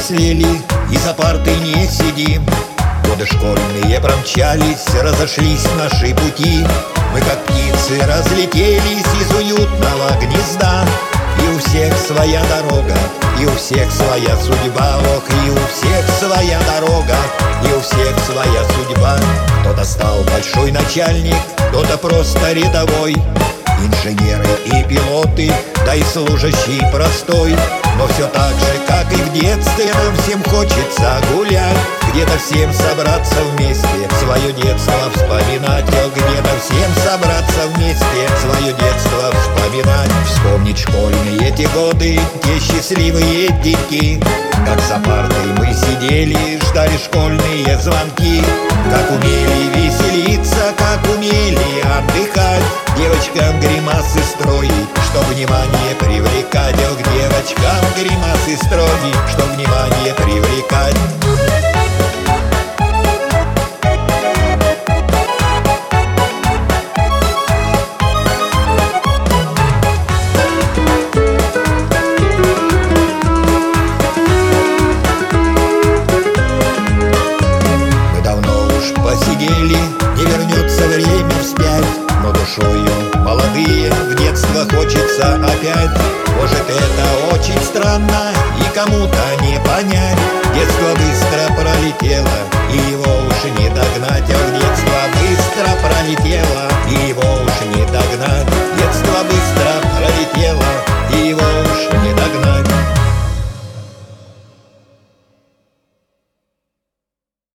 повзрослели и за партой не сидим. Годы школьные промчались, разошлись наши пути. Мы как птицы разлетелись из уютного гнезда. И у всех своя дорога, и у всех своя судьба. Ох, и у всех своя дорога, и у всех своя судьба. Кто-то стал большой начальник, кто-то просто рядовой, инженеры и пилоты, да и служащий простой. Но все так же, как и в детстве, нам всем хочется гулять, где-то всем собраться вместе, свое детство вспоминать. Где-то всем собраться вместе, свое детство вспоминать. Вспомнить школьные эти годы, те счастливые деньки, как за партой мы сидели, ждали школьные звонки. Как умели веселиться, как умели отдыхать, девочкам гримасы строить, чтоб внимание привлекать. Ох, девочкам гримасы строить, чтоб внимание привлекать. Посидели, не вернется время вспять, но душою молодые в детство хочется опять. Может, это очень странно и кому-то не понять. Детство быстро пролетело,